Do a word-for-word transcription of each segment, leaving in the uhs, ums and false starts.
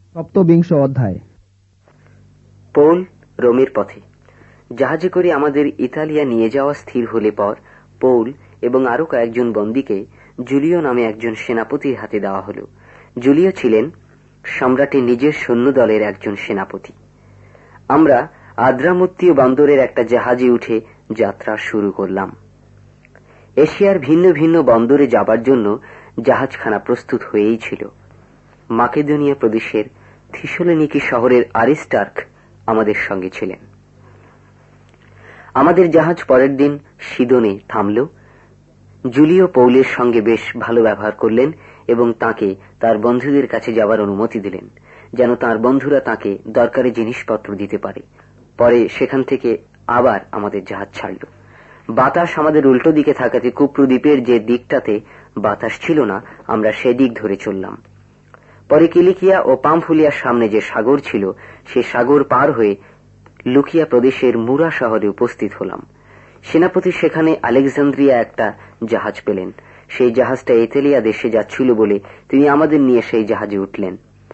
সপ্তবিংশ অধ্যায়। পৌল রোমের পথে। জাহাজে করে আমাদের ইতালিয়া নিয়ে যাওয়া স্থির হলে পর পৌল এবং আরো কয়েকজন বন্দীকে জুলিও নামে একজন সেনাপতির হাতে দেওয়া হল। জুলিও ছিলেন সম্রাটের নিজের সৈন্যদলের একজন সেনাপতি। আমরা আদ্রামুত্তীয় বন্দরের একটা জাহাজে উঠে যাত্রা শুরু করলাম। এশিয়ার ভিন্ন ভিন্ন বন্দরে যাবার জন্য জাহাজখানা প্রস্তুত হয়েই ছিল। মাকেদোনিয়া প্রদেশের থিসোলোনিকি শহরের আরিস্টার্ক আমাদের সঙ্গে ছিলেন। আমাদের জাহাজ পরের দিন সিদোনে থামল। জুলিও পৌলের সঙ্গে বেশ ভালো ব্যবহার করলেন এবং তাকে তার বন্ধুদের কাছে যাবার অনুমতি দিলেন, যেন তার বন্ধুরা তাকে দরকারি জিনিসপত্র দিতে পারে। পরে সেখান থেকে আবার আমাদের জাহাজ ছাড়ল। বাতাস আমাদের উল্টো দিকে থাকাতে কুপ্রু দ্বীপের যে দিকটাতে বাতাস ছিল না, আমরা সেদিক ধরে চললাম। পরে কিলিকিয়া ও পামফুলিয়ার সামনে যে সাগর ছিল, সে সাগর পার হয়ে লুকিয়া প্রদেশের মুরা শহরে উপস্থিত হলাম। সেনাপতি সেখানে আলেকজান্দ্রিয়া একটা জাহাজ পেলেন। সেই জাহাজটা ইতালিয়া দেশে যাচ্ছিল বলে তিনি আমাদের নিয়ে সেই জাহাজে উঠলেন।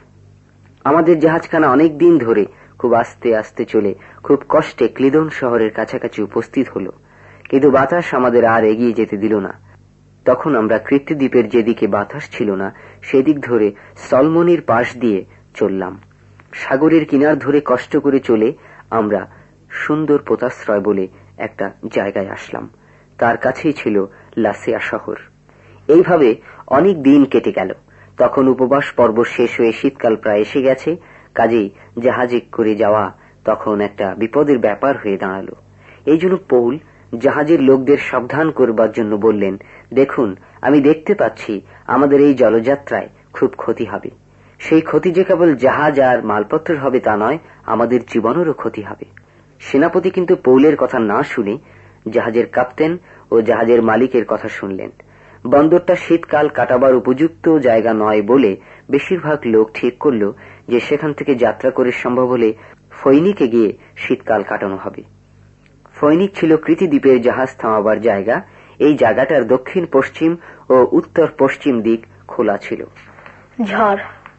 আমাদের জাহাজখানা অনেক দিন ধরে খুব আস্তে আস্তে চলে খুব কষ্টে ক্লিদন শহরের কাছাকাছি উপস্থিত হল, কিন্তু বাতাস আমাদের আর এগিয়ে যেতে দিল না। তখন আমরা কৃত্তি দ্বীপের যেদিকে বাতাস ছিল না, সেদিক ধরে সলমনির পাশ দিয়ে চললাম। সাগরের কিনার ধরে কষ্ট করে চলে আমরা সুন্দর পোতাশ্রয় বলে একটা জায়গায় আসলাম। তার কাছেই ছিল লাসিয়া শহর। এইভাবে অনেক দিন কেটে গেল। তখন উপবাস পর্ব শেষ হয়ে শীতকাল প্রায় এসে গেছে। কাজেই জাহাজে করে যাওয়া তখন একটা বিপদের ব্যাপার হয়ে দাঁড়ালো। এই জন্য পৌল জাহাজের লোকদের সাবধান করবার জন্য বললেন, দেখুন, আমি দেখতে পাচ্ছি আমাদের এই জলযাত্রায় খুব ক্ষতি হবে। সেই ক্ষতি যে কেবল জাহাজ আর মালপত্রের হবে তা নয়, আমাদের জীবনেরও ক্ষতি হবে। সেনাপতি কিন্তু পৌলের কথা না শুনে জাহাজের কাপ্তেন ও জাহাজের মালিকের কথা শুনলেন। বন্দরটা শীতকাল কাটাবার উপযুক্ত জায়গা নয় বলে বেশিরভাগ লোক ঠিক করল যে সেখান থেকে যাত্রা করে সম্ভব হলে ফৈনিকে গিয়ে শীতকাল কাটানো হবে। ফৈনিক ছিল কৃতি দ্বীপের জাহাজ থামাবার জায়গা। এই জায়গাটার দক্ষিণ পশ্চিম ও উত্তর পশ্চিম দিক খোলা ছিল। ঝড়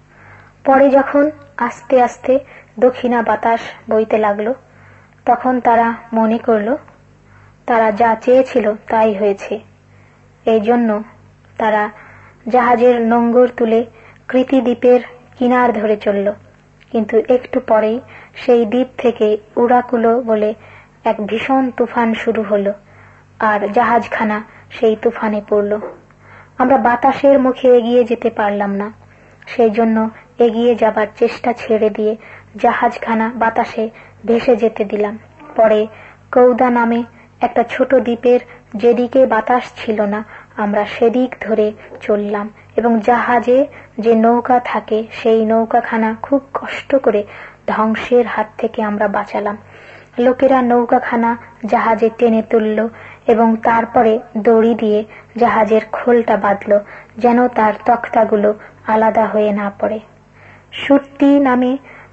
পরে যখন আস্তে আস্তে দক্ষিণা বাতাস বইতে লাগলো, তখন তারা মনে করল তারা যা চেয়েছিল তাই হয়েছে। এই জন্য তারা জাহাজের নোঙ্গর তুলে কৃতি দ্বীপের কিনার ধরে চলল। কিন্তু একটু পরেই সেই দ্বীপ থেকে উড়াকুলো বলে এক ভীষণ তুফান শুরু হলো, আর জাহাজখানা সেই তুফানে পড়ল। আমরা বাতাসের মুখে এগিয়ে যেতে পারলাম না। সেই জন্য এগিয়ে যাবার চেষ্টা ছেড়ে দিয়ে জাহাজখানা বাতাসে ভেসে যেতে দিলাম। পরে কৌদা নামে একটা ছোট দ্বীপের যেদিকে বাতাস ছিল না, আমরা সেদিক ধরে চললাম এবং জাহাজে যে নৌকা থাকে সেই নৌকাখানা খুব কষ্ট করে ধ্বংসের হাত থেকে আমরা বাঁচালাম। লোকেরা নৌকাখানা জাহাজে টেনে তুলল এবং তারপরে দড়ি দিয়ে জাহাজের খোলটা বাঁধল, যেন তার তক্তাগুলো আলাদা হয়ে না পড়ে। সুরতি নামে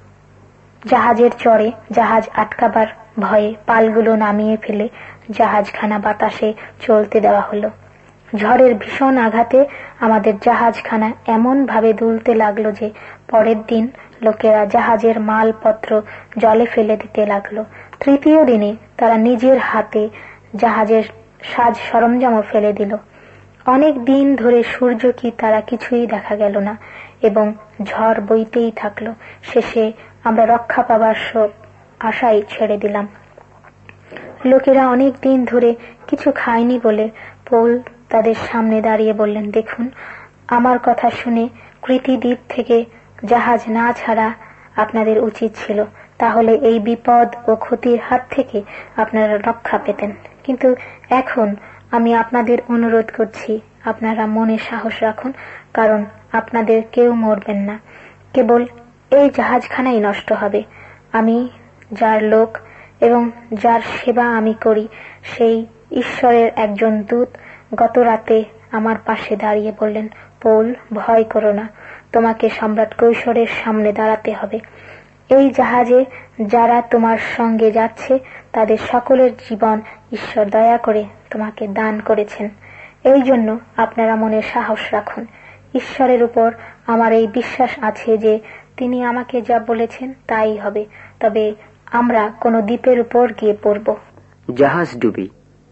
জাহাজের চড়ে জাহাজ আটকাবার ভয়ে পালগুলো নামিয়ে ফেলে জাহাজখানা বাতাসে চলতে দেওয়া হলো। ঝড়ের ভীষণ আঘাতে আমাদের জাহাজখানা এমন ভাবে দুলতে লাগলো যে পরের দিন লোকেরা জাহাজের মালপত্র জলে ফেলে দিতে লাগলো। তৃতীয় দিনে তারা নিজের হাতে জাহাজের সাজ সরঞ্জামও ফেলে দিল। অনেক দিন ধরে সূর্য কি তারা কিছুই দেখা গেল না এবং ঝড় বইতেই থাকলো। শেষে আমরা রক্ষা পাবার সব আশাই ছেড়ে দিলাম। লোকেরা অনেক দিন ধরে কিছু খায়নি বলে পৌল তাদের সামনে দাঁড়িয়ে বললেন, দেখুন, আমার কথা শুনে কৃতি দ্বীপ থেকে জাহাজ না ছাড়া আপনাদের উচিত ছিল, তাহলে এই বিপদ ও ক্ষতির হাত থেকে আপনারা রক্ষা পেতেন। কিন্তু এখন আমি আপনাদের অনুরোধ করছি, আপনারা মনে সাহস রাখুন, কারণ আপনাদের কেউ মরবেন না, কেবল এই জাহাজখানাই নষ্ট হবে। আমি যার লোক এবং যার সেবা আমি করি, সেই ঈশ্বরের একজন দূত গত রাতে আমার পাশে দাঁড়িয়ে বললেন, পৌল, ভয় করো না, তোমাকে সম্রাট কৈশোরের সামনে দাঁড়াতে হবে। এই জাহাজে যারা তোমার সঙ্গে যাচ্ছে তাদের সকলের জীবন ঈশ্বর দয়া করে তোমাকে দান করেছেন। এই জন্য আপনারা মনে সাহস রাখুন। ঈশ্বরের উপর আমার এই বিশ্বাস আছে যে তিনি আমাকে যা বলেছেন তাই হবে, তবে আমরা কোনো দ্বীপের উপর গিয়ে পড়ব। জাহাজ ডুবি।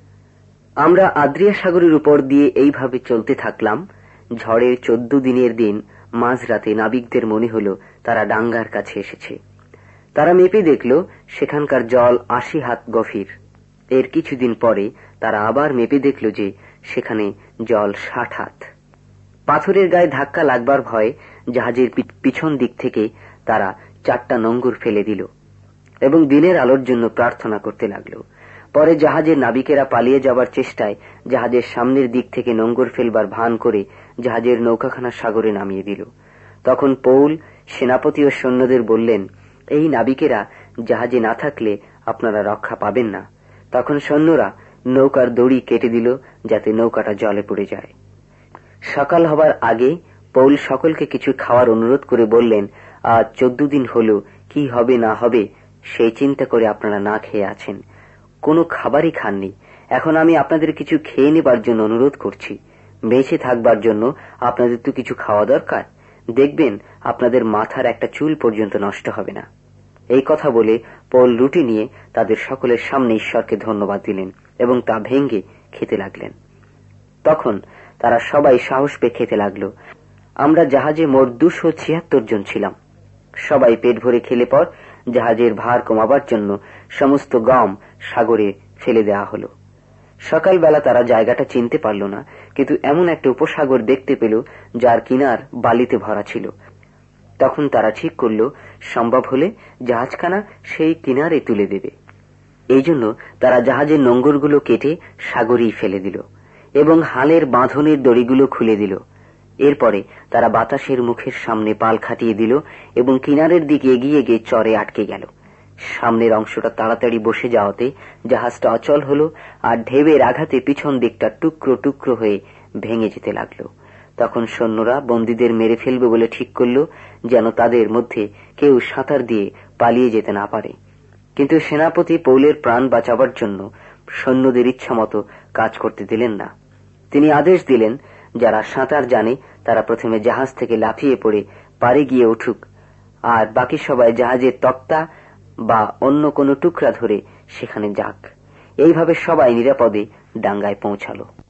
আমরা আদ্রিয়া সাগরের উপর দিয়ে এইভাবে চলতে থাকলাম। ঝড়ের চোদ্দ দিনের দিন মাঝরাতে নাবিকদের মনে হল তারা ডাঙ্গার কাছে এসেছে। তারা মেপে দেখল সেখানকার জল আশি হাত গভীর। এর কিছুদিন পরে তারা আবার মেপে দেখল যে সেখানে জল ষাট হাত। পাথরের গায়ে ধাক্কা লাগবার ভয়ে জাহাজের পিছন দিক থেকে তারা চারটা নোঙর ফেলে দিল এবং দিনের আলোর জন্য প্রার্থনা করতে লাগলো। পরে জাহাজের নাবিকেরা পালিয়ে যাবার চেষ্টায় জাহাজের সামনের দিক থেকে নোঙর ফেলবার ভান করে জাহাজের নৌকাখানা সাগরে নামিয়ে দিল। তখন পৌল সেনাপতি ও সৈন্যদের বললেন, এই নাবিকেরা জাহাজে না থাকলে আপনারা রক্ষা পাবেন না। তখন সৈন্যরা নৌকার দড়ি কেটে দিল যাতে নৌকাটা জলে পড়ে যায়। সকাল হবার আগে পৌল সকলকে কিছু খাওয়ার অনুরোধ করে বললেন, আজ চোদ্দ দিন হল কি হবে না হবে সেই চিন্তা করে আপনারা না খেয়ে আছেন, কোনো খাবারই খাননি। এখন আমি আপনাদের কিছু খেয়ে নেবার জন্য অনুরোধ করছি। বেঁচে থাকবার জন্য আপনাদের তো কিছু খাওয়া দরকার। দেখবেন আপনাদের মাথার একটা চুল পর্যন্ত নষ্ট হবে না। এই কথা বলে পৌল রুটি নিয়ে তাদের সকলের সামনে ঈশ্বরকে ধন্যবাদ দিলেন এবং তা ভেঙে খেতে লাগলেন। তখন তারা সবাই সাহস পেয়ে খেতে লাগলো। আমরা জাহাজে মোট দুশো ছিয়াত্তর জন ছিলাম। সবাই পেট ভরে খেলে পর জাহাজের ভার কমাবার জন্য সমস্ত গম সাগরে ফেলে দেওয়া হলো। সকালবেলা তারা জায়গাটা চিনতে পারল না, কিন্তু এমন একটা উপসাগর দেখতে পেল যার কিনার বালিতে ভরা ছিল। তখন তারা ঠিক করল সম্ভব হলে জাহাজখানা সেই কিনারে তুলে দেবে। এই জন্য তারা জাহাজের নোঙরগুলো কেটে সাগরেই ফেলে দিল এবং হালের বাঁধনের দড়িগুলো খুলে দিল। এরপরে তারা বাতাসের মুখের সামনে পাল খাটিয়ে দিল এবং কিনারের দিকে এগিয়ে গিয়ে চরে আটকে গেল। সামনের অংশটা তাড়াতাড়ি বসে যাওয়াতে জাহাজটা অচল হলো আর ঢেউয়ের আঘাতে পিছন দিকটা টুকরো টুকরো হয়ে ভেঙে যেতে লাগলো। তখন সৈন্যরা বন্দীদের মেরে ফেলবে বলে ঠিক করল, যেন তাদের মধ্যে কেউ সাঁতার দিয়ে পালিয়ে যেতে না পারে। কিন্তু সেনাপতি পৌলের প্রাণ বাঁচাবার জন্য সৈন্যদের ইচ্ছা মতো কাজ করতে দিলেন না। তিনি আদেশ দিলেন, যারা সাঁতার জানে তারা প্রথমে জাহাজ থেকে লাফিয়ে পড়ে পাড়ে গিয়ে উঠুক, আর বাকি সবাই জাহাজের তক্তা বা অন্য কোনো টুকরা ধরে সেখানে যাক। এইভাবে সবাই নিরাপদে ডাঙ্গায় পৌঁছালো।